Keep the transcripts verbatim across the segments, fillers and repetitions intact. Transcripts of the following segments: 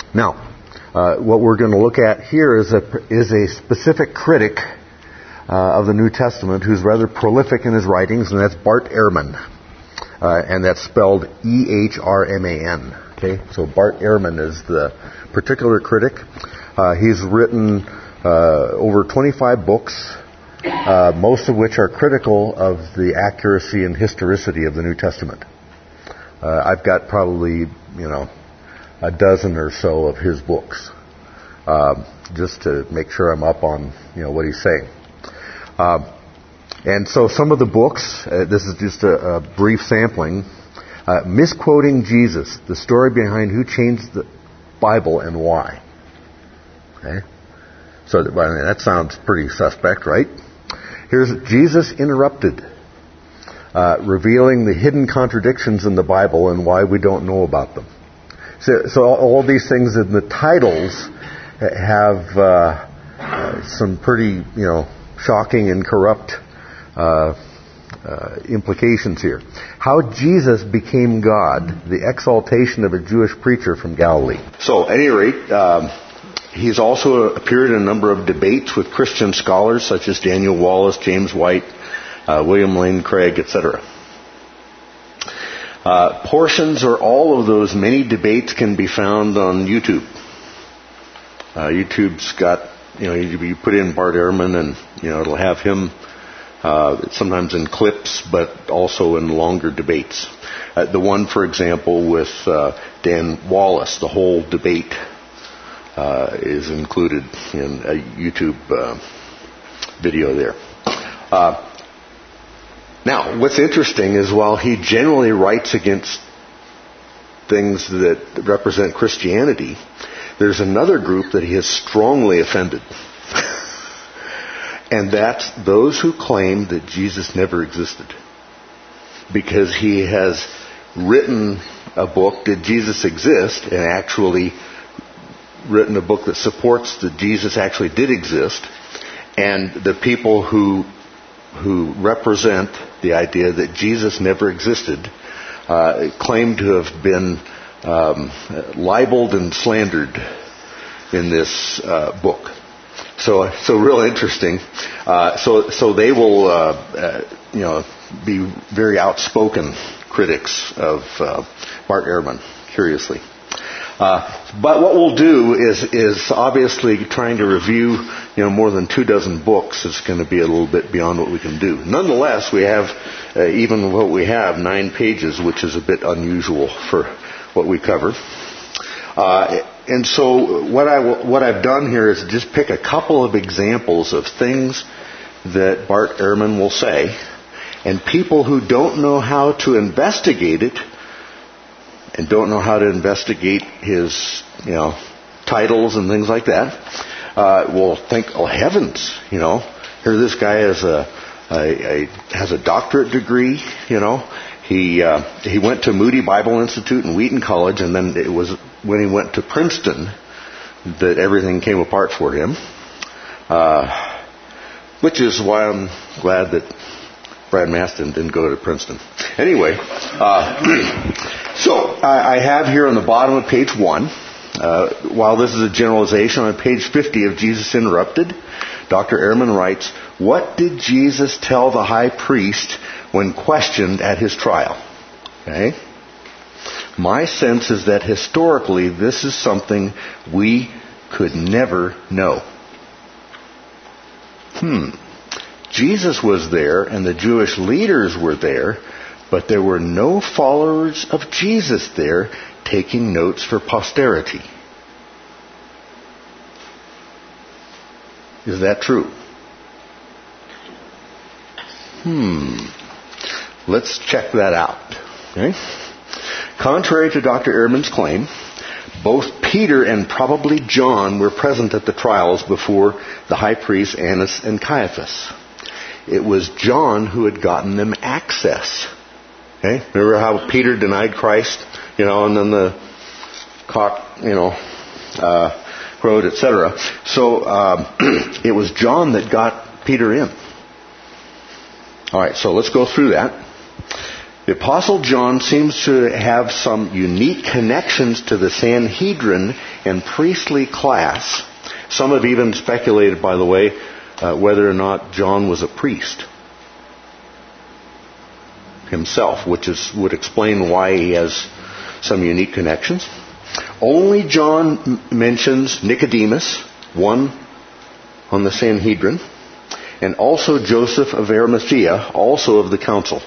Now, uh, what we're going to look at here is a, is a specific critic uh, of the New Testament who's rather prolific in his writings, and that's Bart Ehrman. Uh, and that's spelled E H R M A N. Okay, so Bart Ehrman is the particular critic. Uh, he's written uh, over twenty-five books, uh, most of which are critical of the accuracy and historicity of the New Testament. Uh, I've got probably, you know, a dozen or so of his books, uh, just to make sure I'm up on, you know, what he's saying. Uh, and so some of the books, uh, this is just a, a brief sampling, uh, Misquoting Jesus, the story behind who changed the Bible and why. Okay? So that, well, I mean, that sounds pretty suspect, right? Here's Jesus Interrupted, uh, revealing the hidden contradictions in the Bible and why we don't know about them. So, so all these things in the titles have uh, uh, some pretty, you know, shocking and corrupt uh, uh, implications here. How Jesus Became God, the exaltation of a Jewish preacher from Galilee. So, at any rate, um, he's also appeared in a number of debates with Christian scholars such as Daniel Wallace, James White, uh, William Lane Craig, et cetera. Uh, portions or all of those many debates can be found on YouTube. Uh, YouTube's got, you know, you, you put in Bart Ehrman and, you know, it'll have him uh, sometimes in clips, but also in longer debates. Uh, the one, for example, with uh, Dan Wallace, the whole debate uh, is included in a YouTube uh, video there. Uh, Now, what's interesting is while he generally writes against things that represent Christianity, there's another group that he has strongly offended. And that's those who claim that Jesus never existed. Because he has written a book, Did Jesus Exist? And actually written a book that supports that Jesus actually did exist. And the people who who represent the idea that Jesus never existed, uh, claim to have been um, libeled and slandered in this uh, book. So, so real interesting. Uh, so, so they will, uh, uh, you know, be very outspoken critics of uh, Bart Ehrman. Curiously. Uh, but what we'll do is, is obviously trying to review, you know, more than two dozen books is going to be a little bit beyond what we can do. Nonetheless, we have, uh, even what we have, nine pages, which is a bit unusual for what we cover. Uh, and so what I will, what I've done here is just pick a couple of examples of things that Bart Ehrman will say, and people who don't know how to investigate it and don't know how to investigate his, you know, titles and things like that, uh, will think, oh heavens, you know, here this guy has a, a, a has a doctorate degree, you know, he uh, he went to Moody Bible Institute and Wheaton College, and then it was when he went to Princeton that everything came apart for him, uh, which is why I'm glad that Brad Maston didn't go to Princeton. Anyway, uh, so I, I have here on the bottom of page one, uh, while this is a generalization, on page fifty of Jesus Interrupted, Doctor Ehrman writes, "What did Jesus tell the high priest when questioned at his trial?" Okay. My sense is that historically this is something we could never know. Hmm. Jesus was there and the Jewish leaders were there, but there were no followers of Jesus there taking notes for posterity. Is that true? Hmm. Let's check that out. Okay? Contrary to Doctor Ehrman's claim, both Peter and probably John were present at the trials before the high priests Annas and Caiaphas. It was John who had gotten them access. Okay? Remember how Peter denied Christ, you know, and then the cock, you know, uh, crowed, et cetera. So um, it was John that got Peter in. All right, so let's go through that. The Apostle John seems to have some unique connections to the Sanhedrin and priestly class. Some have even speculated, by the way, uh, whether or not John was a priest himself, which is, would explain why he has some unique connections. Only John m- mentions Nicodemus, one on the Sanhedrin, and also Joseph of Arimathea, also of the council.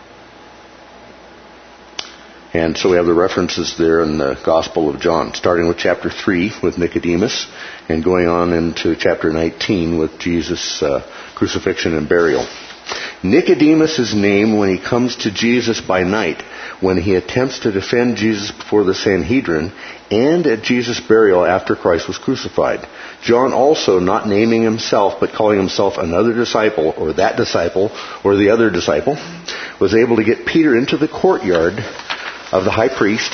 And so we have the references there in the Gospel of John, starting with chapter three with Nicodemus and going on into chapter nineteen with Jesus' uh, crucifixion and burial. Nicodemus is named when he comes to Jesus by night, when he attempts to defend Jesus before the Sanhedrin, and at Jesus' burial after Christ was crucified. John also, not naming himself, but calling himself another disciple, or that disciple, or the other disciple, was able to get Peter into the courtyard of the high priest.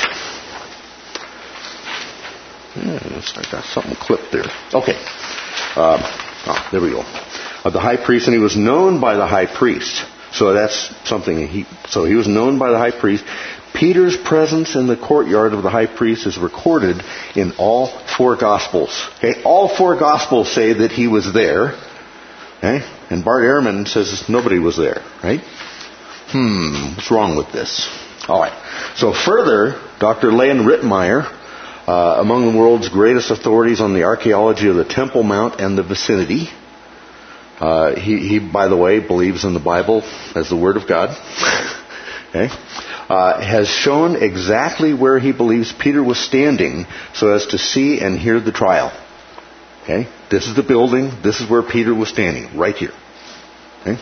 Yeah, I got something clipped there. Okay. Um, oh, there we go. Of the high priest, and he was known by the high priest. So that's something he, so he was known by the high priest. Peter's presence in the courtyard of the high priest is recorded in all four Gospels. Okay, all four Gospels say that he was there. Okay, and Bart Ehrman says nobody was there. Right? Hmm, what's wrong with this? All right. So further, Doctor Leon Rittmeyer, uh, among the world's greatest authorities on the archaeology of the Temple Mount and the vicinity, uh, he, he, by the way, believes in the Bible as the Word of God. Okay. Uh, has shown exactly where he believes Peter was standing so as to see and hear the trial. Okay? This is the building. This is where Peter was standing, right here. Okay?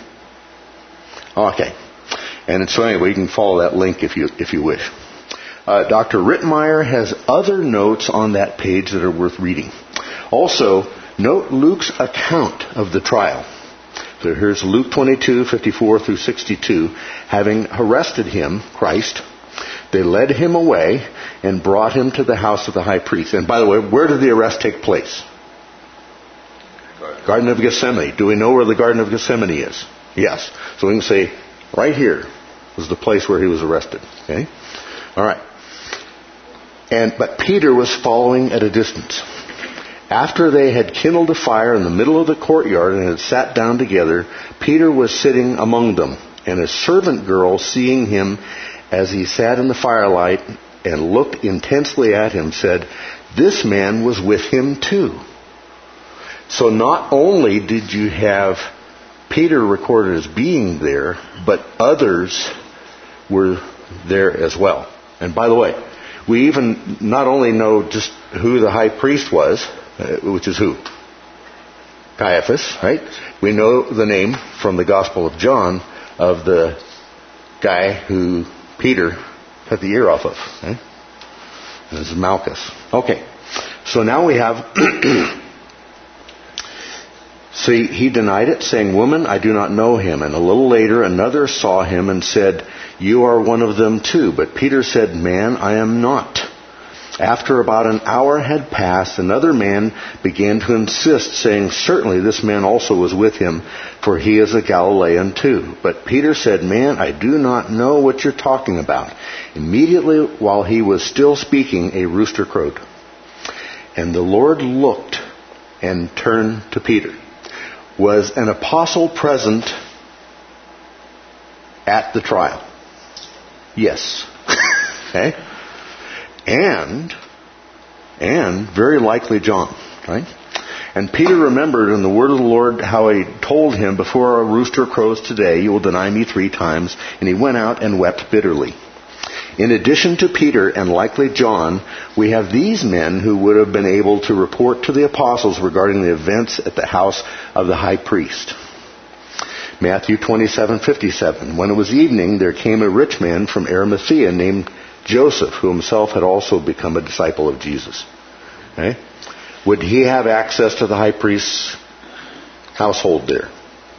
Okay. And so anyway, you can follow that link if you if you wish. Uh, Doctor Rittmeyer has other notes on that page that are worth reading. Also, note Luke's account of the trial. So here's Luke twenty-two, fifty-four through sixty-two. Having arrested him, Christ, they led him away and brought him to the house of the high priest. And by the way, where did the arrest take place? Garden of Gethsemane. Do we know where the Garden of Gethsemane is? Yes. So we can say, right here was the place where he was arrested. Okay? All right. And but Peter was following at a distance. After they had kindled a fire in the middle of the courtyard and had sat down together, Peter was sitting among them. And a servant girl, seeing him as he sat in the firelight and looked intensely at him, said, "This man was with him too." So not only did you have Peter recorded as being there, but others were there as well. And by the way, we even not only know just who the high priest was, which is who? Caiaphas, right? We know the name from the Gospel of John of the guy who Peter cut the ear off of. Right? This is Malchus. Okay. So now we have... See, he denied it, saying, "Woman, I do not know him." And a little later, another saw him and said, "You are one of them too." But Peter said, "Man, I am not." After about an hour had passed, another man began to insist, saying, "Certainly this man also was with him, for he is a Galilean too." But Peter said, "Man, I do not know what you're talking about." Immediately while he was still speaking, a rooster crowed. And the Lord looked and turned to Peter. Was an apostle present at the trial? Yes. Okay? And, and very likely John, right? And Peter remembered in the word of the Lord how he told him, "Before a rooster crows today, you will deny me three times." And he went out and wept bitterly. In addition to Peter and likely John, we have these men who would have been able to report to the apostles regarding the events at the house of the high priest. Matthew twenty-seven fifty-seven. When it was evening, there came a rich man from Arimathea named Joseph, who himself had also become a disciple of Jesus. Okay? Would he have access to the high priest's household there?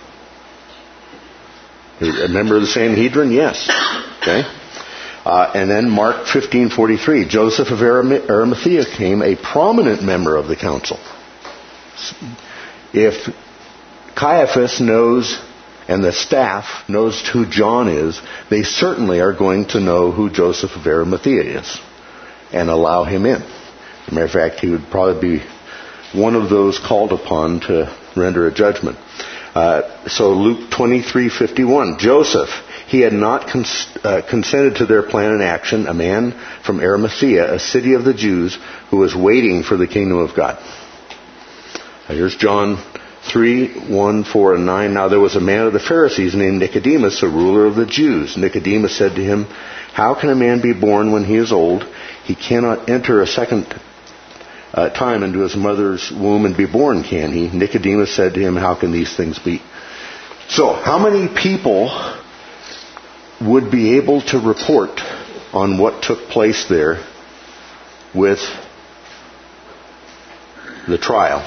A member of the Sanhedrin? Yes. Okay? Uh, and then Mark fifteen forty-three, Joseph of Arimathea came, a prominent member of the council. If Caiaphas knows and the staff knows who John is, they certainly are going to know who Joseph of Arimathea is and allow him in. As a matter of fact, he would probably be one of those called upon to render a judgment. Uh, so Luke twenty-three fifty-one, Joseph, he had not cons- uh, consented to their plan and action, a man from Arimathea, a city of the Jews, who was waiting for the kingdom of God. Now here's John three, one, four, and nine. Now there was a man of the Pharisees named Nicodemus, a ruler of the Jews. Nicodemus said to him, how can a man be born when he is old? He cannot enter a second uh, time into his mother's womb and be born, can he? Nicodemus said to him, how can these things be? So, how many people would be able to report on what took place there with the trial?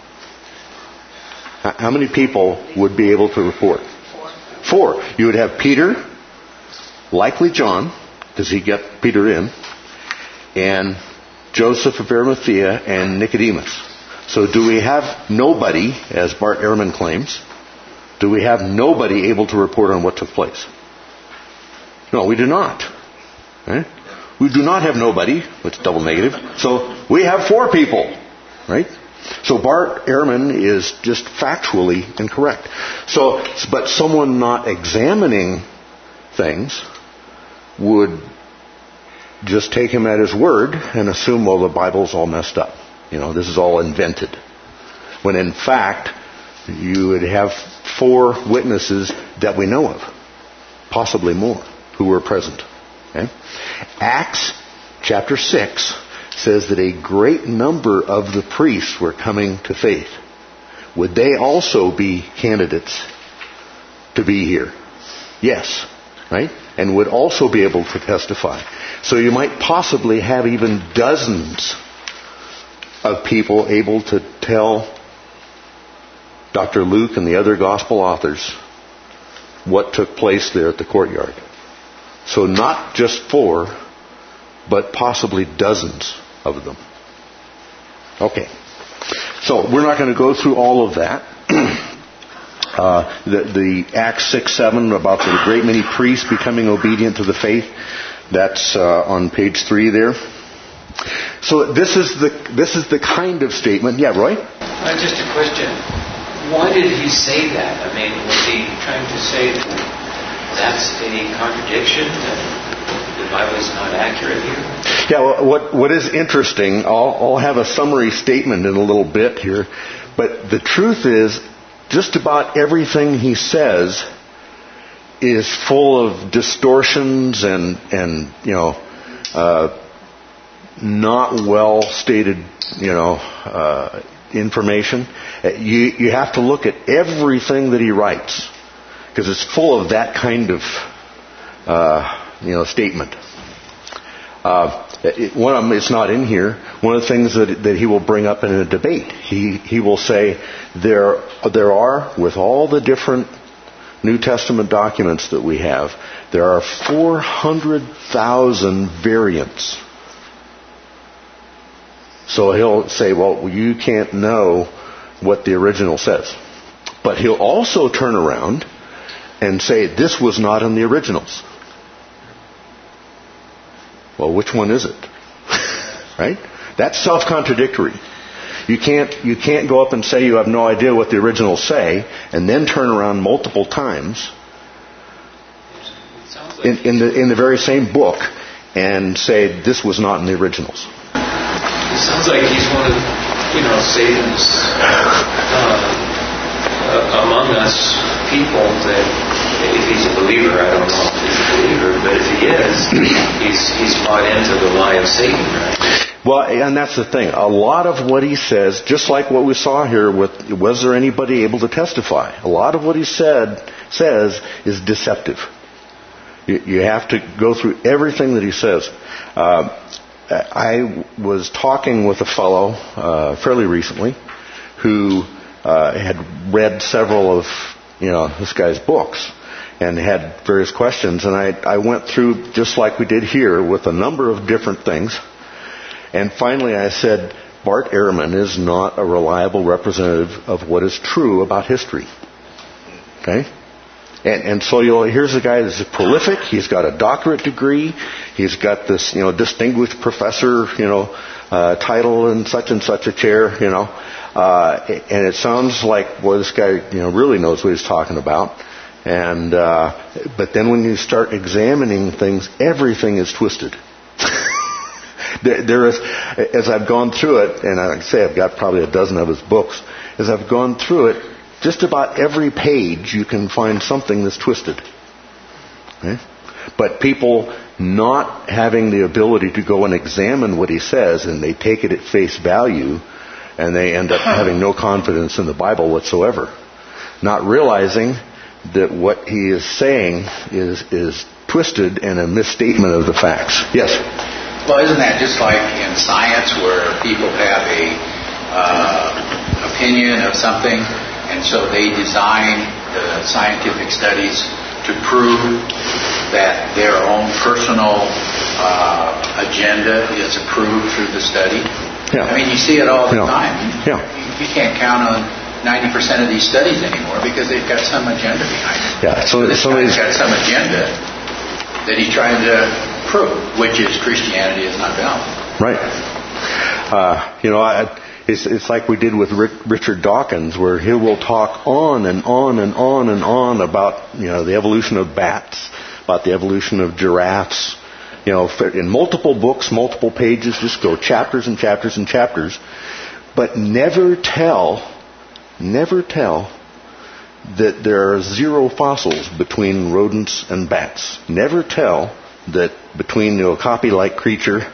How many people would be able to report? Four. Four. You would have Peter, likely John, because he got Peter in, and Joseph of Arimathea, and Nicodemus. So do we have nobody, as Bart Ehrman claims, do we have nobody able to report on what took place? No, we do not. Right? We do not have nobody. It's double negative. So we have four people. Right? So Bart Ehrman is just factually incorrect. So, but someone not examining things would just take him at his word and assume, well, the Bible's all messed up. You know, this is all invented. When in fact, you would have four witnesses that we know of, possibly more, who were present. Okay? Acts chapter six says that a great number of the priests were coming to faith. Would they also be candidates to be here? Yes. Right? And would also be able to testify. So you might possibly have even dozens of people able to tell Doctor Luke and the other gospel authors what took place there at the courtyard. So not just four, but possibly dozens of them. Okay. So we're not going to go through all of that. uh, the, the Acts six, seven about the great many priests becoming obedient to the faith. That's uh, on page three there. So this is the this is the kind of statement. Yeah, Roy? Uh, just a question. Why did he say that? I mean, was he trying to say that that's a contradiction? That the Bible is not accurate here? Yeah, well, what what is interesting, I'll, I'll have a summary statement in a little bit here, but the truth is, just about everything he says is full of distortions and, and you know, uh, not well stated, you know, uh, information. You, you have to look at everything that he writes, because it's full of that kind of, uh, you know, statement. Uh, it, one of them, it's not in here. One of the things that that he will bring up in a debate, he he will say there there are, with all the different New Testament documents that we have, there are four hundred thousand variants. So he'll say, well, you can't know what the original says. But he'll also turn around and say, this was not in the originals. Well, which one is it? Right? That's self-contradictory. You can't, you can't go up and say you have no idea what the originals say, and then turn around multiple times in, in the in the very same book and say this was not in the originals. It sounds like he's one of, you know, Satan's uh, uh, among us people that, if he's a believer, I don't know if he's a believer, but if he is, he's he's bought into the lie of Satan, right? Well, and that's the thing. A lot of what he says, just like what we saw here with, was there anybody able to testify? A lot of what he said says is deceptive. You, you have to go through everything that he says. Uh, I was talking with a fellow uh, fairly recently who uh, had read several of, you know, this guy's books and had various questions, and I, I went through just like we did here with a number of different things. And finally I said, Bart Ehrman is not a reliable representative of what is true about history. Okay? And, and so you know, here's a guy that's prolific. He's got a doctorate degree. He's got this, you know, distinguished professor, you know, uh, title in such and such a chair, you know. Uh, and it sounds like, boy, this guy, you know, really knows what he's talking about. And uh, but then when you start examining things, everything is twisted. there, there is, as I've gone through it, and I say I've got probably a dozen of his books. As I've gone through it, just about every page you can find something that's twisted. Okay? But people not having the ability to go and examine what he says, and they take it at face value, and they end up having no confidence in the Bible whatsoever, not realizing that what he is saying is is twisted and a misstatement of the facts. Yes? Well, isn't that just like in science where people have a uh, opinion of something, and so they design the scientific studies to prove that their own personal uh, agenda is approved through the study? Yeah. I mean, you see it all the yeah. time. Yeah. You, you can't count on ninety percent of these studies anymore because they've got some agenda behind it. Yeah, so, so this so guy's got some agenda that he's trying to prove, which is Christianity is not valid. Right. Uh, you know, I, it's, it's like we did with Rick, Richard Dawkins, where he will talk on and on and on and on about, you know, the evolution of bats, about the evolution of giraffes. You know, in multiple books, multiple pages, just go chapters and chapters and chapters, but never tell Never tell that there are zero fossils between rodents and bats. Never tell that between the okapi-like creature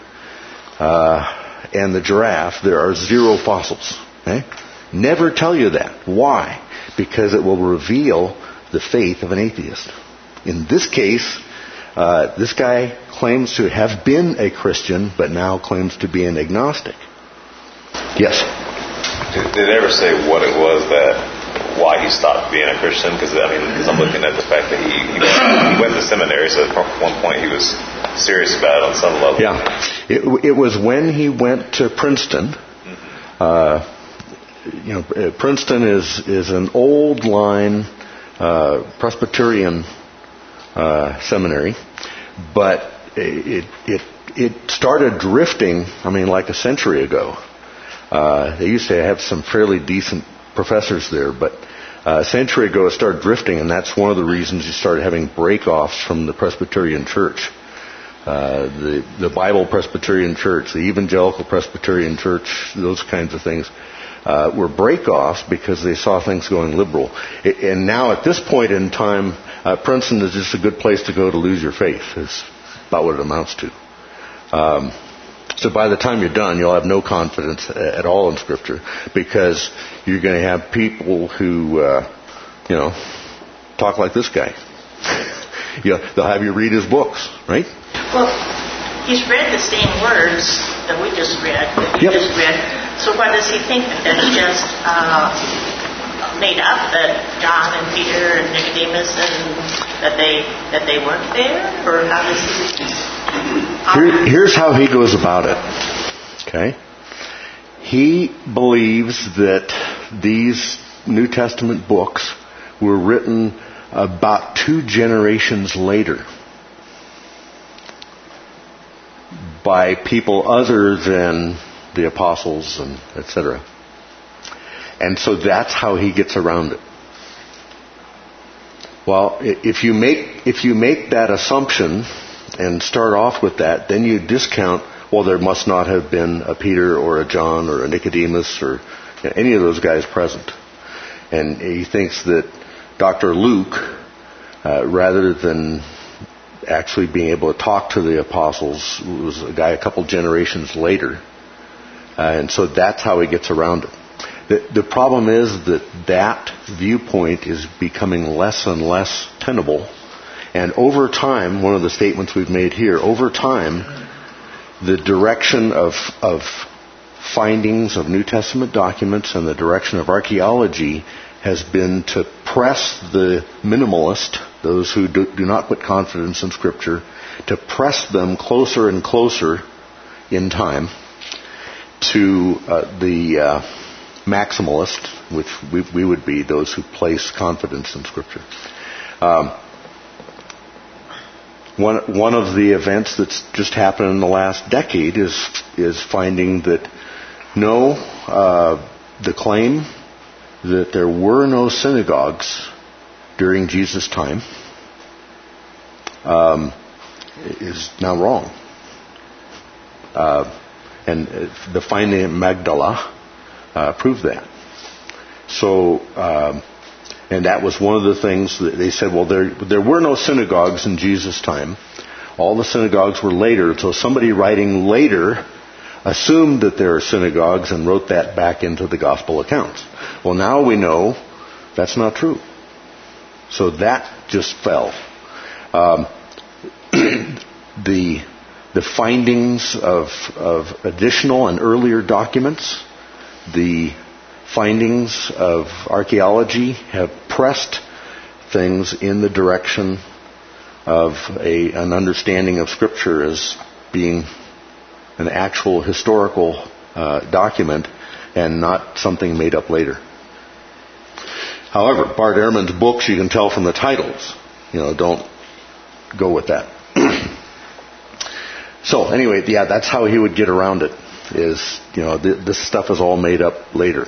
uh, and the giraffe there are zero fossils. Okay? Never tell you that. Why? Because it will reveal the faith of an atheist. In this case, uh, this guy claims to have been a Christian, but now claims to be an agnostic. Yes? Did, did they ever say what it was that, why he stopped being a Christian? Because I mean, because I'm looking at the fact that he, he, went, he went to seminary, so at one point he was serious about it on some level. Yeah, it, it was when he went to Princeton. Mm-hmm. Uh, you know, Princeton is is an old line uh, Presbyterian uh, seminary, but it it it started drifting. I mean, like a century ago. Uh, they used to have some fairly decent professors there, but uh, a century ago it started drifting, and that's one of the reasons you started having break-offs from the Presbyterian Church. Uh, the, the Bible Presbyterian Church, the Evangelical Presbyterian Church, those kinds of things, uh, were break-offs because they saw things going liberal. It, and now at this point in time, uh, Princeton is just a good place to go to lose your faith, is about what it amounts to. Um, So by the time you're done, you'll have no confidence at all in Scripture, because you're going to have people who, uh, you know, talk like this guy. You know, they'll have you read his books, right? Well, he's read the same words that we just read, that you yep. just read. So what does he think? That it's just uh, made up, that John and Peter and Nicodemus and that they that they weren't there, or how does he? Here, here's how he goes about it. Okay, he believes that these New Testament books were written about two generations later by people other than the apostles and et cetera. And so that's how he gets around it. Well, if you make if you make that assumption and start off with that, then you discount, well, there must not have been a Peter or a John or a Nicodemus or you know, any of those guys present. And he thinks that Doctor Luke, uh, rather than actually being able to talk to the apostles, was a guy a couple generations later. Uh, and so that's how he gets around it. The, the problem is that that viewpoint is becoming less and less tenable. And over time, one of the statements we've made here, over time, the direction of, of findings of New Testament documents and the direction of archaeology has been to press the minimalist, those who do, do not put confidence in Scripture, to press them closer and closer in time to uh, the uh, maximalist, which we, we would be those who place confidence in Scripture. Um, one one of the events that's just happened in the last decade is is finding that no, uh, the claim that there were no synagogues during Jesus' time um, is now wrong. Uh, and the finding in Magdala uh, proved that. So, um, and that was one of the things that they said, well, there there were no synagogues in Jesus' time. All the synagogues were later. So somebody writing later assumed that there are synagogues and wrote that back into the gospel accounts. Well, now we know that's not true. So that just fell. Um, the the findings of of additional and earlier documents, the findings of archaeology have pressed things in the direction of a an understanding of Scripture as being an actual historical uh, document and not something made up later. However, Bart Ehrman's books, you can tell from the titles, you know, don't go with that. So anyway, yeah, that's how he would get around it, is, you know, th- this stuff is all made up later.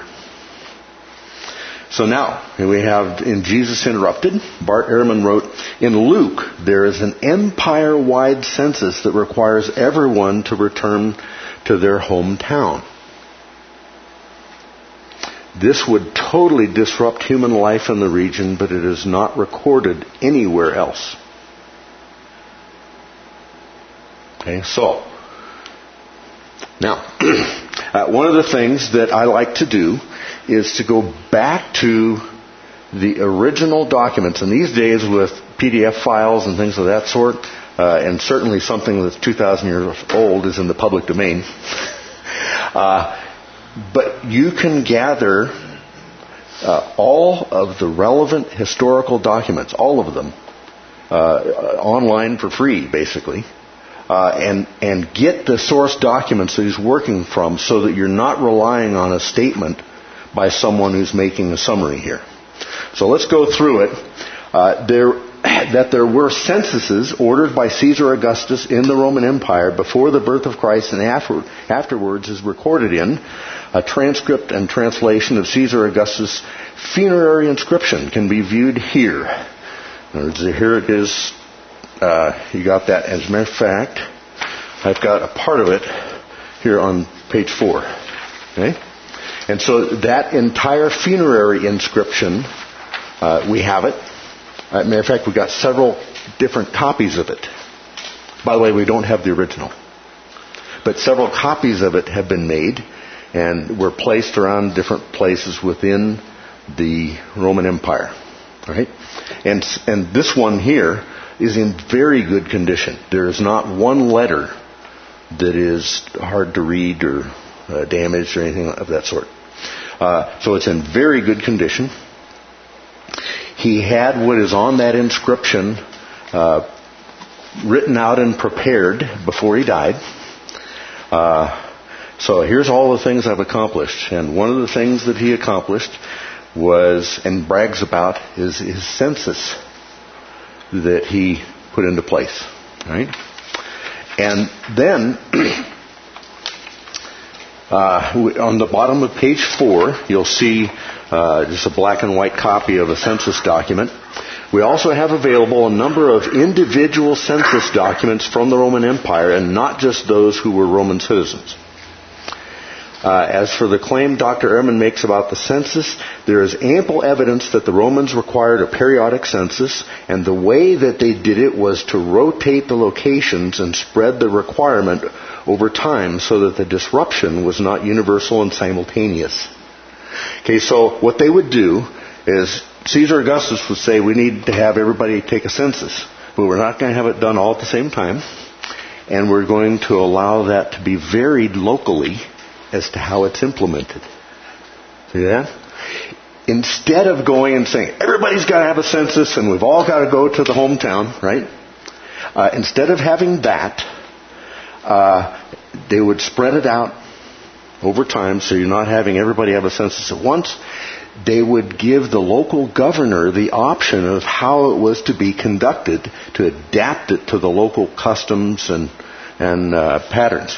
So now, here we have in Jesus Interrupted, Bart Ehrman wrote, in Luke, there is an empire-wide census that requires everyone to return to their hometown. This would totally disrupt human life in the region, but it is not recorded anywhere else. Okay, so, now, uh, one of the things that I like to do is to go back to the original documents. And these days with P D F files and things of that sort, uh, and certainly something that's two thousand years old is in the public domain. uh, but you can gather uh, all of the relevant historical documents, all of them, uh, online for free, basically. Uh, and and get the source documents that he's working from so that you're not relying on a statement by someone who's making a summary here. So let's go through it. Uh, there, that there were censuses ordered by Caesar Augustus in the Roman Empire before the birth of Christ and after, afterwards is recorded in a transcript and translation of Caesar Augustus' funerary inscription can be viewed here. In other words, here it is. Uh, you got that. As a matter of fact, I've got a part of it here on page four. Okay? And so that entire funerary inscription, uh, we have it. As a matter of fact, we've got several different copies of it. By the way, we don't have the original. But several copies of it have been made and were placed around different places within the Roman Empire. All right? And, and this one here is in very good condition. There is not one letter that is hard to read or uh, damaged or anything of that sort. Uh, so it's in very good condition. He had what is on that inscription uh, written out and prepared before he died. Uh, so here's all the things I've accomplished. And one of the things that he accomplished was, and brags about, is his census that he put into place. Right? And then, uh, on the bottom of page four, you'll see uh, just a black and white copy of a census document. We also have available a number of individual census documents from the Roman Empire, and not just those who were Roman citizens. Uh, as for the claim Doctor Ehrman makes about the census, there is ample evidence that the Romans required a periodic census, and the way that they did it was to rotate the locations and spread the requirement over time so that the disruption was not universal and simultaneous. Okay, so what they would do is Caesar Augustus would say, we need to have everybody take a census, but we're not going to have it done all at the same time, and we're going to allow that to be varied locally as to how it's implemented. See that? Instead of going and saying, everybody's got to have a census and we've all got to go to the hometown, right? Uh, instead of having that, uh, they would spread it out over time, so you're not having everybody have a census at once. they would give the local governor the option of how it was to be conducted, to adapt it to the local customs and and uh, patterns.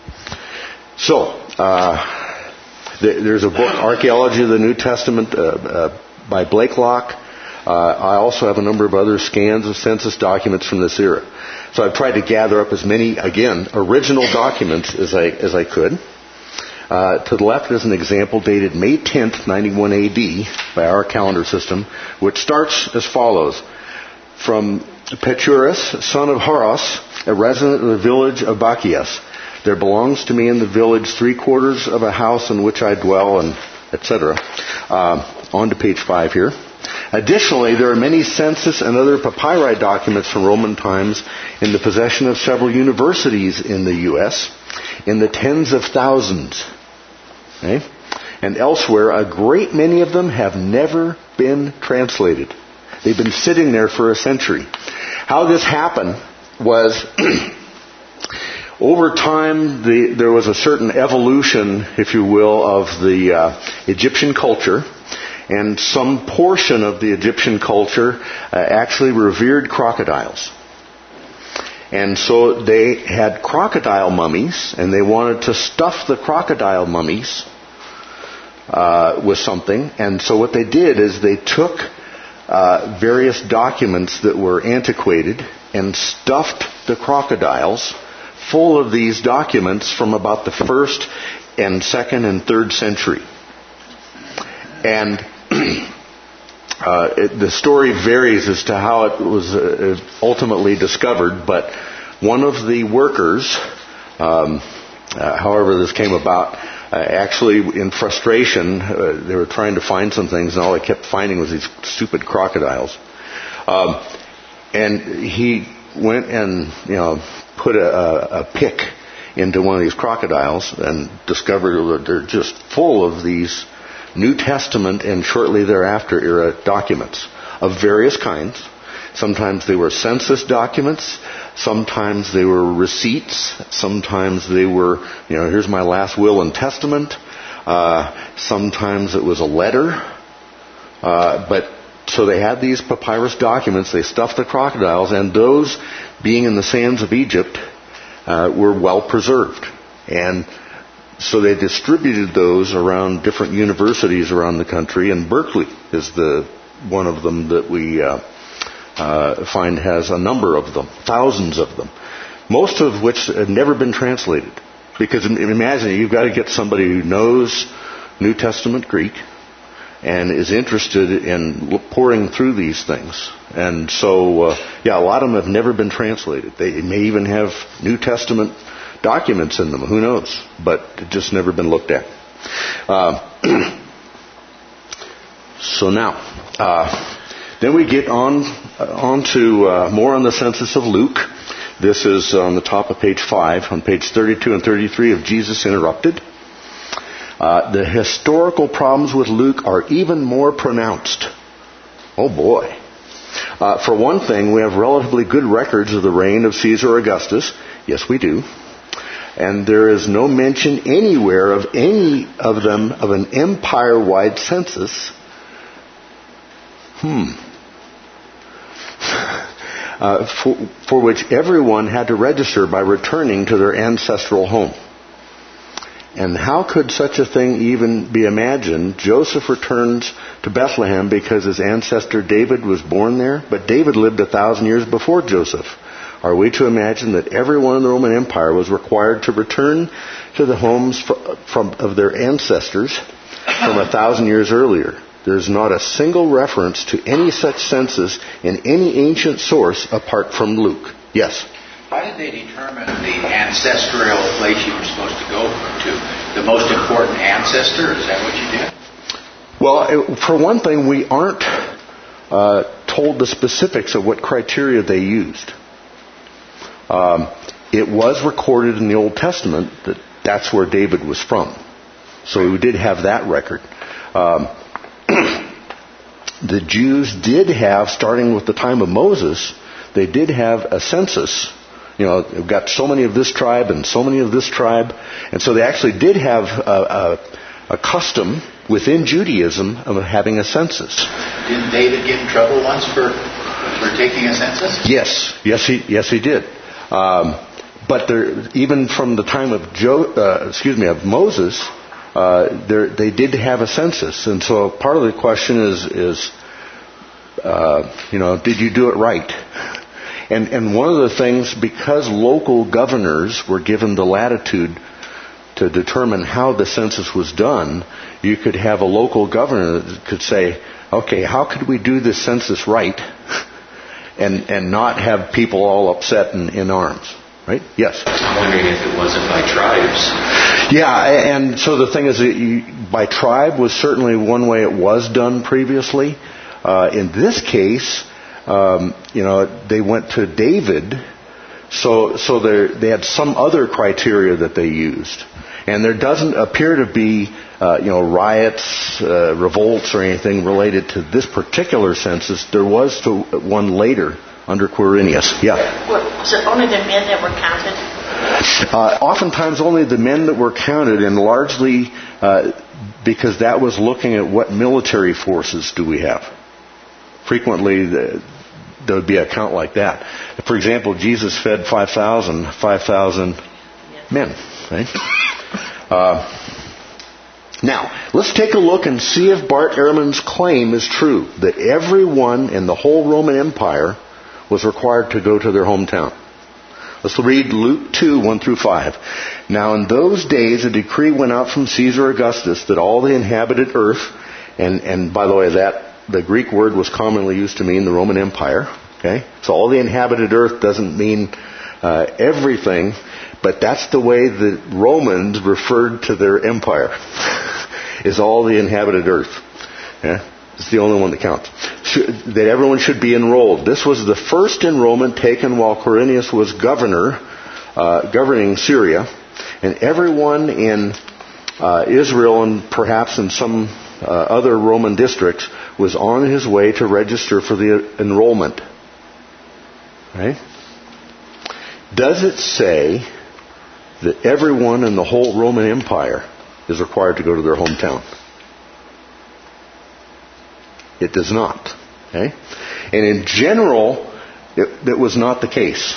So, uh, th- there's a book, Archaeology of the New Testament, uh, uh, by Blakelock. Uh, I also have a number of other scans of census documents from this era. So I've tried to gather up as many, again, original documents as I as I could. Uh, to the left is an example dated May tenth, ninety-one A D by our calendar system, which starts as follows. From Peturus, son of Horos, a resident of the village of Bacchias. There belongs to me in the village three quarters of a house in which I dwell, and et cetera. Uh, on to page five here. Additionally, there are many census and other papyri documents from Roman times in the possession of several universities in the U S in the tens of thousands. Okay? And elsewhere, a great many of them have never been translated. They've been sitting there for a century. How this happened was, over time, the, there was a certain evolution, if you will, of the uh, Egyptian culture. And some portion of the Egyptian culture uh, actually revered crocodiles. And so they had crocodile mummies, and they wanted to stuff the crocodile mummies uh, with something. And so what they did is they took uh, various documents that were antiquated and stuffed the crocodiles full of these documents from about the first and second and third century. And uh, it, the story varies as to how it was uh, ultimately discovered, but one of the workers, um, uh, however this came about, uh, actually in frustration, uh, they were trying to find some things, and all they kept finding was these stupid crocodiles. Um, and he went and, you know, put a, a, a pick into one of these crocodiles and discovered that they're just full of these New Testament and shortly thereafter era documents of various kinds. Sometimes they were census documents. Sometimes they were receipts. Sometimes they were, you know, here's my last will and testament. Uh, sometimes it was a letter. Uh, but so they had these papyrus documents. They stuffed the crocodiles, and those, being in the sands of Egypt, uh, were well preserved. And so they distributed those around different universities around the country, and Berkeley is the one of them that we uh, uh, find has a number of them, thousands of them, most of which have never been translated. Because imagine, you've got to get somebody who knows New Testament Greek and is interested in pouring through these things. And so, uh, yeah, a lot of them have never been translated. They may even have New Testament documents in them, who knows, but it's just never been looked at. Uh, so now, uh, then we get on uh, on to uh, more on the census of Luke. This is on the top of page five, on page thirty-two and thirty-three of Jesus Interrupted. Uh, the historical problems with Luke are even more pronounced. Oh boy. Uh, for one thing, we have relatively good records of the reign of Caesar Augustus. Yes, we do. And there is no mention anywhere of any of them of an empire-wide census. Hmm. Uh, for, for which everyone had to register by returning to their ancestral home. And how could such a thing even be imagined? Joseph returns to Bethlehem because his ancestor David was born there, but David lived a thousand years before Joseph. Are we to imagine that everyone in the Roman Empire was required to return to the homes from, of their ancestors from a thousand years earlier? There's not a single reference to any such census in any ancient source apart from Luke. Yes? How did they determine the ancestral place you were supposed to go to? The most important ancestor? Is that what you did? Well, it, for one thing, we aren't uh, told the specifics of what criteria they used. Um, it was recorded in the Old Testament that that's where David was from. So we did have that record. Um, the Jews did have, starting with the time of Moses, they did have a census. You know, they've got so many of this tribe and so many of this tribe. And so they actually did have a, a custom within Judaism of having a census. Didn't David get in trouble once for for taking a census? Yes, yes, he yes he did. Um, but there, even from the time of Jo, uh, excuse me, of Moses, uh, there, they did have a census, and so part of the question is is uh, you know, did you do it right? And and one of the things, because local governors were given the latitude to determine how the census was done, you could have a local governor that could say, okay, how could we do this census right and and not have people all upset and in arms, right? Yes? I'm wondering if it wasn't by tribes. Yeah, and so the thing is, that you, by tribe was certainly one way it was done previously. Uh, in this case, um, you know, they went to David, so so they had some other criteria that they used. And there doesn't appear to be, uh, you know, riots, uh, revolts, or anything related to this particular census. There was to one later under Quirinius. Yeah. Was it only the men that were counted? Uh, oftentimes only the men that were counted, and largely uh, because that was looking at what military forces do we have. Frequently, the, there would be a count like that. For example, Jesus fed five thousand, five thousand men. Right? Uh, now, let's take a look and see if Bart Ehrman's claim is true, that everyone in the whole Roman Empire was required to go to their hometown. Let's read Luke two, one through five. Now in those days a decree went out from Caesar Augustus that all the inhabited earth, and, and by the way, that the Greek word was commonly used to mean the Roman Empire. Okay, so all the inhabited earth doesn't mean uh, everything, but that's the way the Romans referred to their empire, is all the inhabited earth. Yeah? It's the only one that counts. Should, that everyone should be enrolled. This was the first enrollment taken while Quirinius was governor, uh, governing Syria, and everyone in uh, Israel and perhaps in some uh, other Roman districts was on his way to register for the enrollment. Right? Does it say that everyone in the whole Roman Empire is required to go to their hometown? It does not. Okay? And in general, it, it was not the case.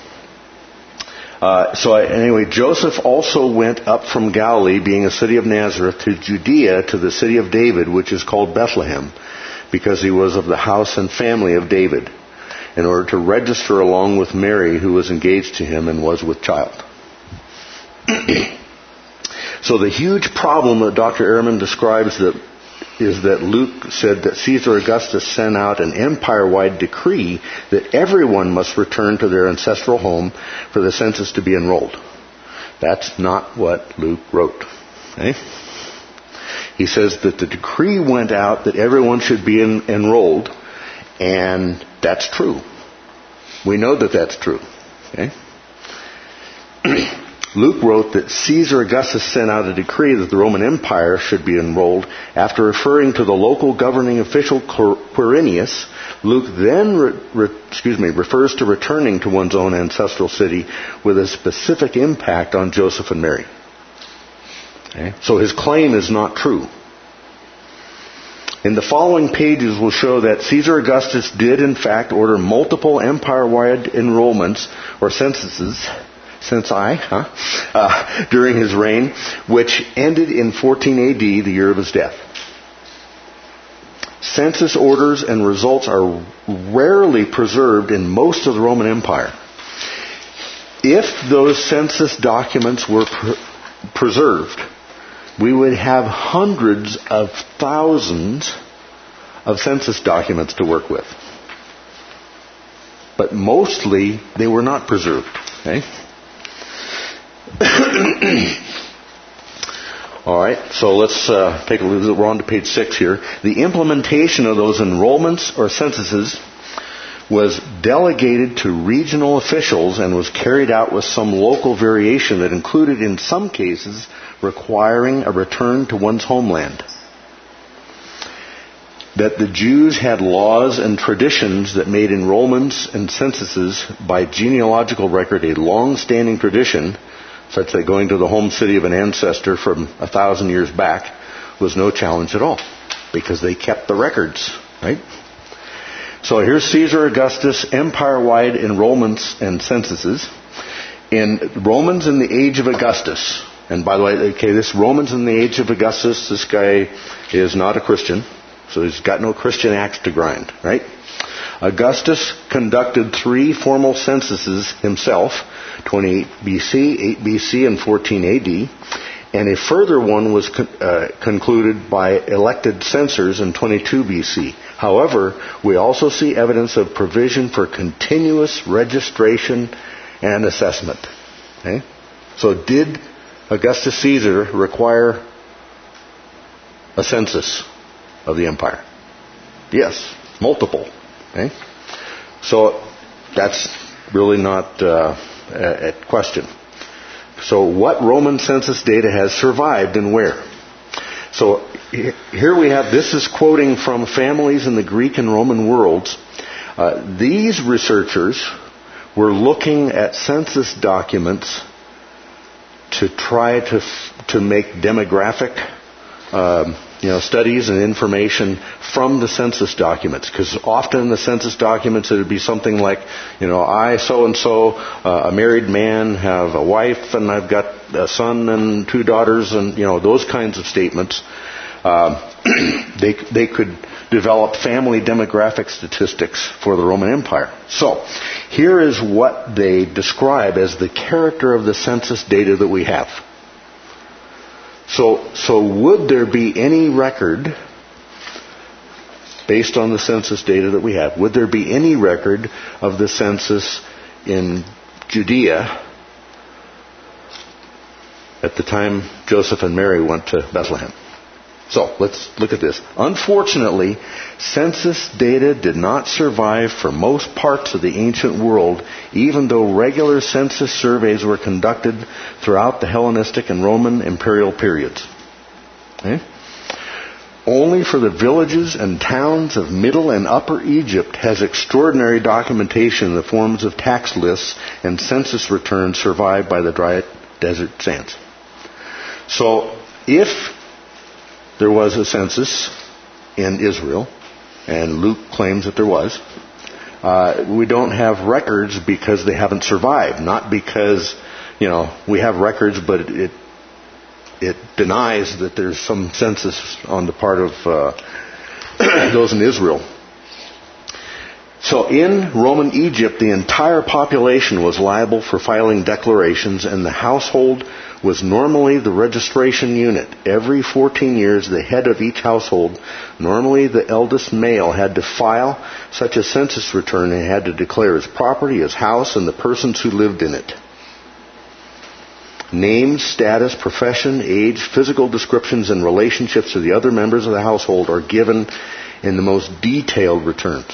Uh, so I, anyway, Joseph also went up from Galilee, being a city of Nazareth, to Judea, to the city of David, which is called Bethlehem, because he was of the house and family of David, in order to register along with Mary, who was engaged to him and was with child. So the huge problem that Doctor Ehrman describes that is that Luke said that Caesar Augustus sent out an empire-wide decree that everyone must return to their ancestral home for the census to be enrolled. That's not what Luke wrote. Okay? He says that the decree went out that everyone should be en- enrolled, and that's true. We know that that's true. Okay? Luke wrote that Caesar Augustus sent out a decree that the Roman Empire should be enrolled. After referring to the local governing official Quirinius, Luke then re, re, excuse me, refers to returning to one's own ancestral city with a specific impact on Joseph and Mary. Okay? So his claim is not true. In the following pages we'll show that Caesar Augustus did in fact order multiple empire-wide enrollments or censuses, since I, huh, uh, during his reign, which ended in fourteen A D, the year of his death. Census orders and results are rarely preserved in most of the Roman Empire. If those census documents were pre- preserved, we would have hundreds of thousands of census documents to work with. But mostly they were not preserved. Okay? All right, so let's uh, take a look. We're on to page six here. The implementation of those enrollments or censuses was delegated to regional officials and was carried out with some local variation that included, in some cases, requiring a return to one's homeland. That the Jews had laws and traditions that made enrollments and censuses by genealogical record a long-standing tradition, such that going to the home city of an ancestor from a thousand years back was no challenge at all, because they kept the records, right? So here's Caesar Augustus, empire-wide enrollments and censuses. In Romans in the age of Augustus, and by the way, okay, this Romans in the age of Augustus, this guy is not a Christian, so he's got no Christian axe to grind, right? Augustus conducted three formal censuses himself, twenty-eight B C, eight B C, and fourteen A D, and a further one was con- uh, concluded by elected censors in twenty-two B C. However, we also see evidence of provision for continuous registration and assessment. Okay? So did Augustus Caesar require a census of the empire? Yes, multiple. Okay? So that's really not uh, a question. So what Roman census data has survived and where? So here we have, this is quoting from Families in the Greek and Roman Worlds. Uh, these researchers were looking at census documents to try to to make demographic um, you know, studies and information from the census documents. Because often in the census documents it would be something like, you know, I so-and-so, uh, a married man, have a wife, and I've got a son and two daughters, and, you know, those kinds of statements. Uh, they they could develop family demographic statistics for the Roman Empire. So, here is what they describe as the character of the census data that we have. So, so would there be any record, based on the census data that we have, would there be any record of the census in Judea at the time Joseph and Mary went to Bethlehem? So, let's look at this. Unfortunately, census data did not survive for most parts of the ancient world, even though regular census surveys were conducted throughout the Hellenistic and Roman imperial periods. Okay? Only for the villages and towns of Middle and Upper Egypt has extraordinary documentation in the forms of tax lists and census returns survived by the dry desert sands. So, if there was a census in Israel, and Luke claims that there was, uh, we don't have records because they haven't survived. Not because, you know, we have records, but it it, it denies that there's some census on the part of uh, those in Israel. So in Roman Egypt, the entire population was liable for filing declarations, and the household was normally the registration unit. Every fourteen years, the head of each household, normally the eldest male, had to file such a census return and had to declare his property, his house, and the persons who lived in it. Names, status, profession, age, physical descriptions, and relationships to the other members of the household are given in the most detailed returns.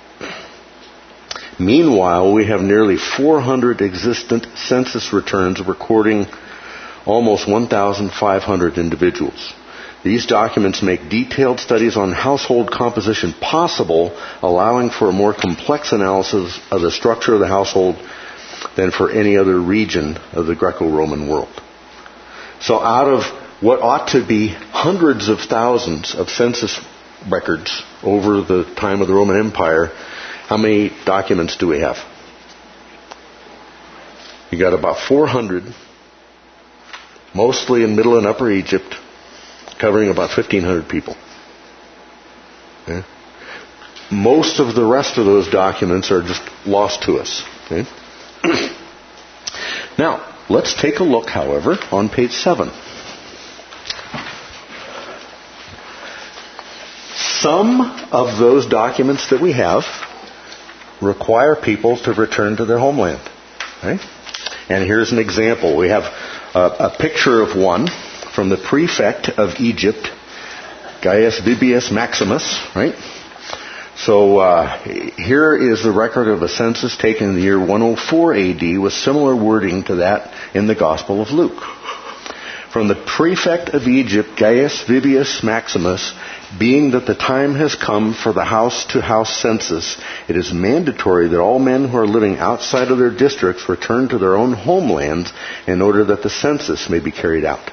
Meanwhile, we have nearly four hundred existent census returns recording almost one thousand five hundred individuals. These documents make detailed studies on household composition possible, allowing for a more complex analysis of the structure of the household than for any other region of the Greco-Roman world. So out of what ought to be hundreds of thousands of census records over the time of the Roman Empire, how many documents do we have? You got about four hundred, mostly in Middle and Upper Egypt, covering about fifteen hundred people. Okay? Most of the rest of those documents are just lost to us. Okay? Now, let's take a look, however, on page seven. Some of those documents that we have require people to return to their homeland. Okay? And here's an example. We have a, a picture of one from the prefect of Egypt, Gaius Vibius Maximus, right? So uh, here is the record of a census taken in the year one oh four A D with similar wording to that in the Gospel of Luke. from the prefect of Egypt, Gaius Vibius Maximus, being that the time has come for the house-to-house census, it is mandatory that all men who are living outside of their districts return to their own homelands in order that the census may be carried out.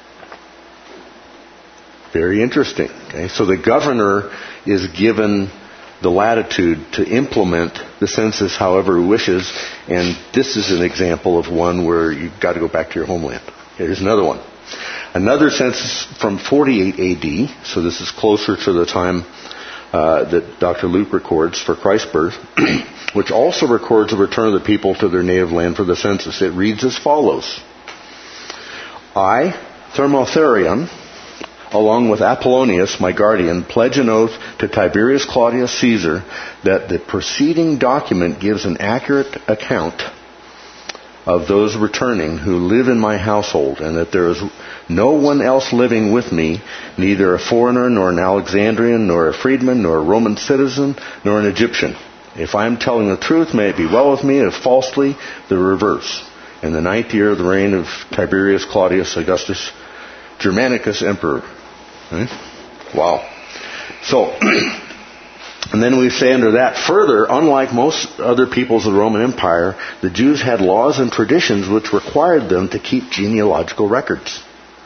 Very interesting. Okay? So the governor is given the latitude to implement the census however he wishes, and this is an example of one where you've got to go back to your homeland. Here's another one. Another census from forty-eight A D, so this is closer to the time uh, that Doctor Luke records for Christ's birth, which also records the return of the people to their native land for the census. It reads as follows. I, Thermotherion, along with Apollonius, my guardian, pledge an oath to Tiberius Claudius Caesar that the preceding document gives an accurate account of those returning who live in my household, and that there is no one else living with me, neither a foreigner, nor an Alexandrian, nor a freedman, nor a Roman citizen, nor an Egyptian. If I am telling the truth, may it be well with me, if falsely, the reverse. In the ninth year of the reign of Tiberius Claudius Augustus Germanicus Emperor. Okay? Wow. So, and then we say under that, further, unlike most other peoples of the Roman Empire, the Jews had laws and traditions which required them to keep genealogical records.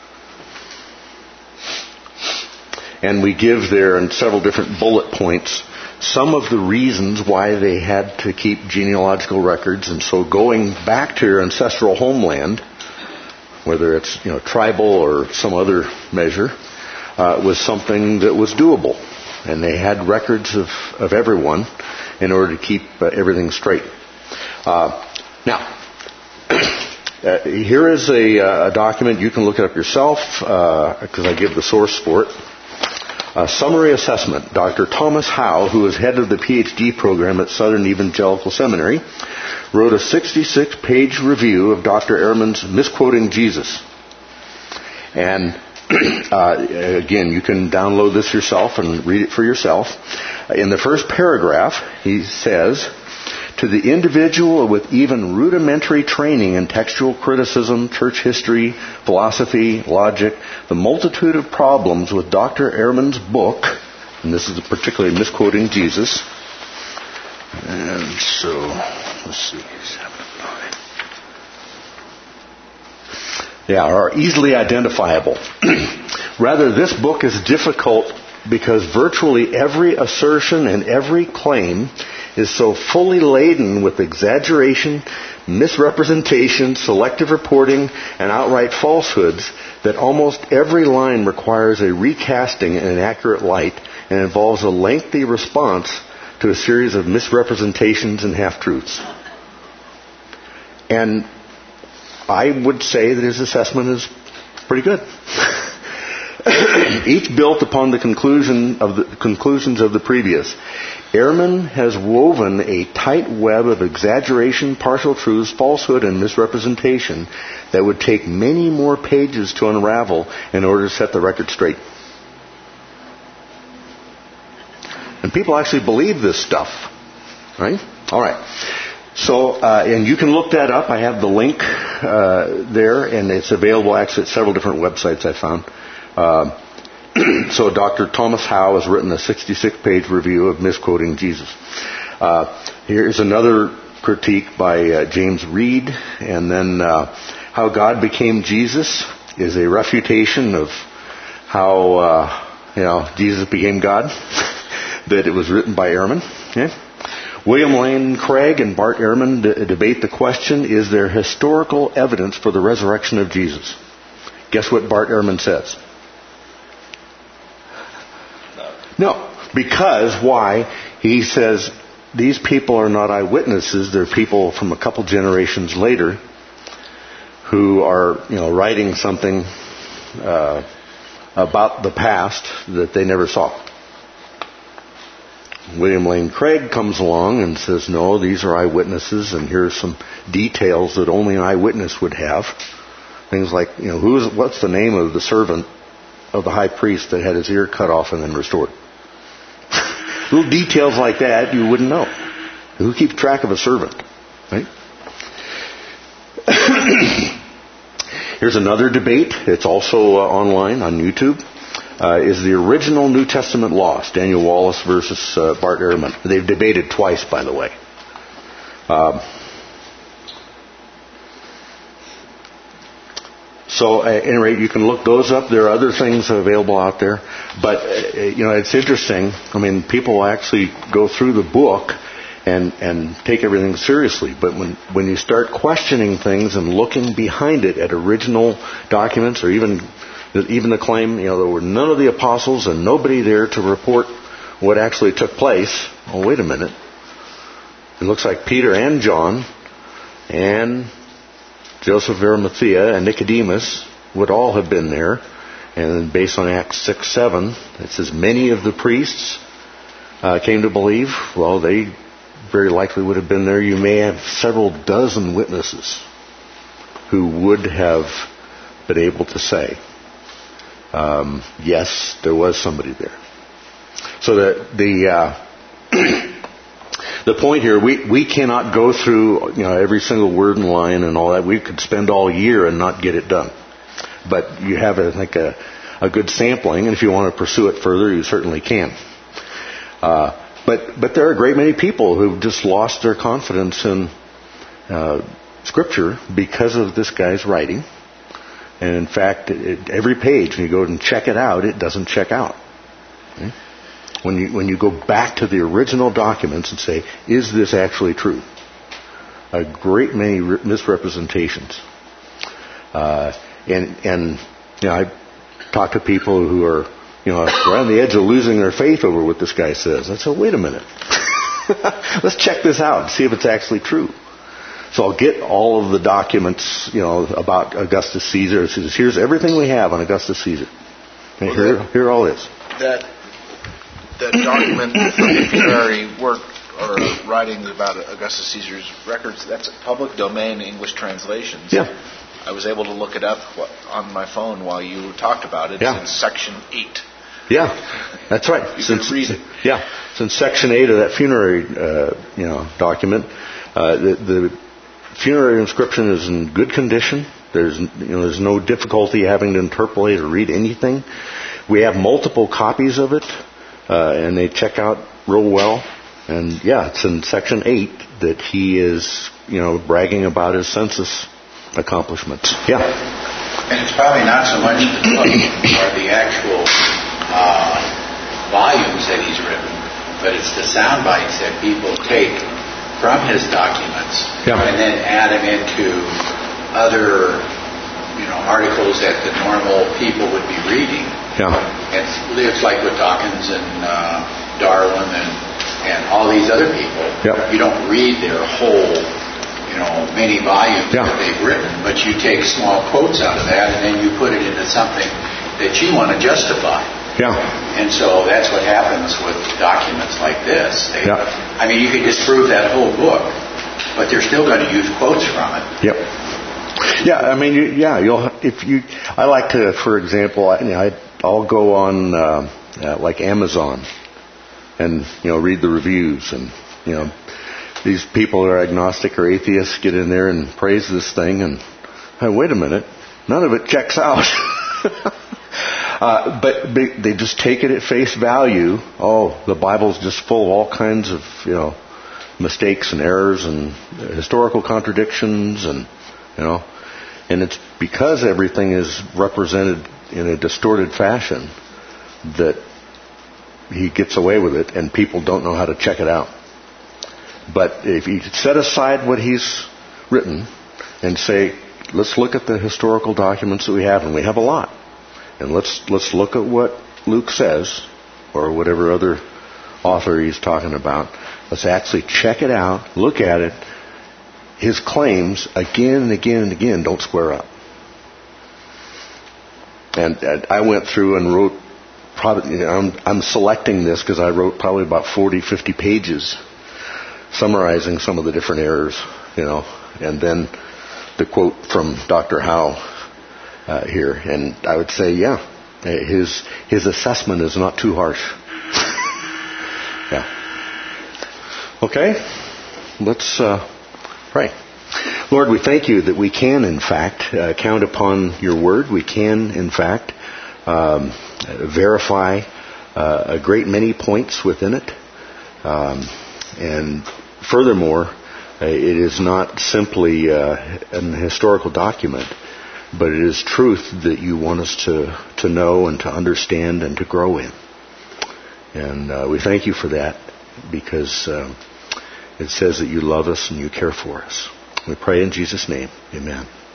And we give there in several different bullet points some of the reasons why they had to keep genealogical records. And so going back to your ancestral homeland, whether it's, you know, tribal or some other measure, uh, was something that was doable. And they had records of, of everyone in order to keep uh, everything straight. Uh, now, uh, here is a, uh, a document. You can look it up yourself because uh, I give the source for it. A summary assessment. Doctor Thomas Howe, who is head of the P H D program at Southern Evangelical Seminary, wrote a sixty-six page review of Doctor Ehrman's Misquoting Jesus. And uh, again, you can download this yourself and read it for yourself. In the first paragraph, he says, to the individual with even rudimentary training in textual criticism, church history, philosophy, logic, the multitude of problems with Doctor Ehrman's book, and this is particularly Misquoting Jesus. And so, let's see, seven, nine. Yeah, are easily identifiable. Rather, this book is difficult because virtually every assertion and every claim is so fully laden with exaggeration, misrepresentation, selective reporting, and outright falsehoods that almost every line requires a recasting in an accurate light and involves a lengthy response to a series of misrepresentations and half-truths. And I would say that his assessment is pretty good. Each built upon the conclusion of the conclusions of the previous. Ehrman has woven a tight web of exaggeration, partial truths, falsehood, and misrepresentation that would take many more pages to unravel in order to set the record straight. And people actually believe this stuff, right? All right. So, uh, and you can look that up. I have the link uh, there, and it's available actually at several different websites I found. Uh, so Doctor Thomas Howe has written a sixty-six page review of Misquoting Jesus. Uh, here's another critique by uh, James Reed, and then uh, How God Became Jesus is a refutation of how uh, you know Jesus became God. That it was written by Ehrman. Okay? William Lane Craig and Bart Ehrman d- debate the question: is there historical evidence for the resurrection of Jesus? Guess what Bart Ehrman says? No, because why? He says these people are not eyewitnesses. They're people from a couple generations later who are, you know, writing something uh, about the past that they never saw. William Lane Craig comes along and says, no, these are eyewitnesses, and here's some details that only an eyewitness would have. Things like, you know, who's what's the name of the servant of the high priest that had his ear cut off and then restored? Little details like that you wouldn't know. Who keeps track of a servant, right? Here's another debate. It's also uh, online on YouTube. Uh, is the original New Testament lost? Daniel Wallace versus uh, Bart Ehrman. They've debated twice, by the way. Um, so, at any rate, you can look those up. There are other things available out there. But, uh, you know, it's interesting. I mean, people actually go through the book and, and take everything seriously. But when, when you start questioning things and looking behind it at original documents or even even the claim, you know, there were none of the apostles and nobody there to report what actually took place. Oh, wait a minute. It looks like Peter and John and Joseph of Arimathea and Nicodemus would all have been there. And based on Acts six seven, it says many of the priests uh, came to believe. Well, they very likely would have been there. You may have several dozen witnesses who would have been able to say, um, yes, there was somebody there. So the the uh, the point here, we we cannot go through, you know, every single word and line and all that. We could spend all year and not get it done. But you have, I think, a, a good sampling, and if you want to pursue it further, you certainly can. Uh, but but there are a great many people who've just lost their confidence in uh, Scripture because of this guy's writing. And in fact, it, every page, when you go and check it out, it doesn't check out. Okay? When you when you go back to the original documents and say, is this actually true? A great many re- misrepresentations. Uh, and and you know, I talk to people who are, you know, right on the edge of losing their faith over what this guy says. I said, wait a minute, let's check this out and see if it's actually true. So I'll get all of the documents, you know, about Augustus Caesar. It says, here's everything we have on Augustus Caesar. And well, here, that, here all is. That that document from the funerary work or writings about Augustus Caesar's records, that's public domain English translations. Yeah. I was able to look it up on my phone while you talked about it. It's yeah. in section eight. Yeah, that's right. You since, can read it. Yeah, since section eight of that funerary, uh, you know, document, uh, the, the funerary inscription is in good condition. There's, you know, there's no difficulty having to interpolate or read anything. We have multiple copies of it, uh, and they check out real well. And yeah, it's in section eight that he is, you know, bragging about his census accomplishments. Yeah. And it's probably not so much the book or the actual uh, volumes that he's written, but it's the sound bites that people take from his documents yeah. and then add them into other, you know, articles that the normal people would be reading. Yeah. It's, it's like with Dawkins and uh, Darwin and, and all these other people. Yeah. You don't read their whole, you know, many volumes yeah. that they've written, but you take small quotes out of that and then you put it into something that you want to justify. Yeah. And so that's what happens with documents like this. They, yeah. I mean, you could disprove that whole book, but they're still going to use quotes from it. Yep. Yeah, I mean, you, yeah, you'll if you. I like to, for example, I, you know, I, I'll go on uh, uh, like Amazon, and you know, read the reviews, and you know, these people who are agnostic or atheists get in there and praise this thing, and hey, wait a minute, none of it checks out. Uh, but they just take it at face value. Oh, the Bible's just full of all kinds of, you know, mistakes and errors and historical contradictions, and you know, and it's because everything is represented in a distorted fashion that he gets away with it, and people don't know how to check it out. But if you set aside what he's written and say, let's look at the historical documents that we have, and we have a lot. And let's let's look at what Luke says, or whatever other author he's talking about. Let's actually check it out, look at it. His claims, again and again and again, don't square up. And, and I went through and wrote, probably, you know, I'm, I'm selecting this because I wrote probably about forty, fifty pages summarizing some of the different errors, you know, and then the quote from Doctor Howe. Uh, here, and I would say, yeah, his his assessment is not too harsh. Yeah. Okay, let's uh, pray. Lord, we thank you that we can, in fact, uh, count upon your word. We can, in fact, um, verify uh, a great many points within it. Um, and furthermore, uh, it is not simply uh, an historical document, but it is truth that you want us to, to know and to understand and to grow in. And uh, we thank you for that, because uh, it says that you love us and you care for us. We pray in Jesus' name. Amen.